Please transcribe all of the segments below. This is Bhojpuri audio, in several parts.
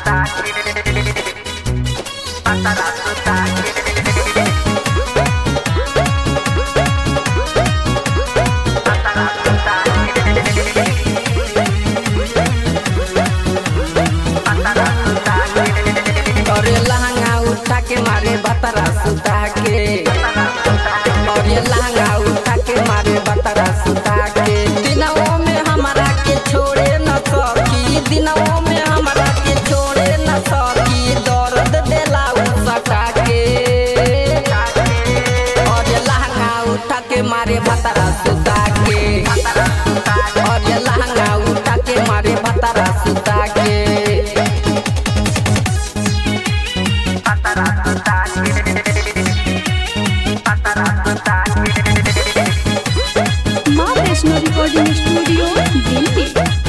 के मारे बतरा सुता के और ये लहंगा उठा के मारे बतरा सुता के दिनों में हमारा के छोड़े न सकी दिनों में हमारा के छोड़े न सकी दर्द देला सका के और ये लहंगा उठा के मारे बतरा सुता के और ये लहंगा उठा के मारे बतरा सुता के माँ वैष्णो रिकॉर्डिंग स्टूडियो दिल्ली।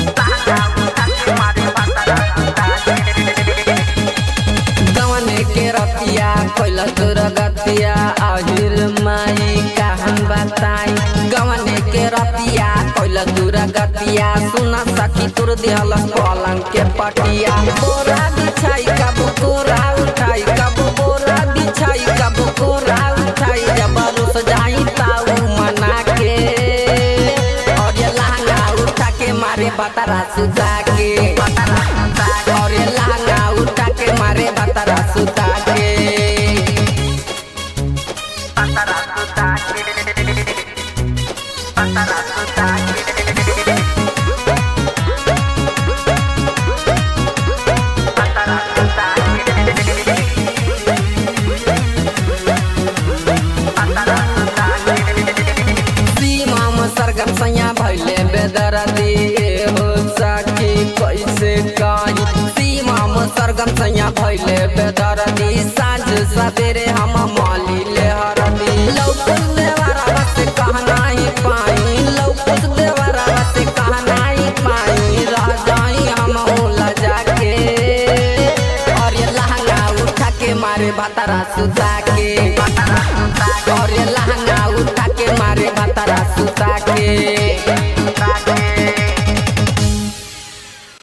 गवने के रतिया कोइला दुर्गतिया आहिर माई कहन बताई गवने के रतिया कोइला दुर्गतिया सुना सखी तुर दिहल पलंग के पटिया बोरा बिछाई कब कोरा उठाई कब बोरा बिछाई कब कोरा उठाई जब रुस जाई ताऊ मना के और ये लहंगा उठा के मारे बतरा सुता के और ये लहंगा उठा के मारे बतरा सुता के सरगम सैया भैले बेदर्दी हो सखी कैसे कही सीमा में सरगम सैया भैले बेदर्दी साँझ सवेरे हम माली ले हरदी लौकुस देवरा बस कहना ही पाई लौकुस देवरा बस कहना ही पाई रह जाई हम होला जाके और ये लहंगा उठा के मारे बतरा सुता के और ये लहंगा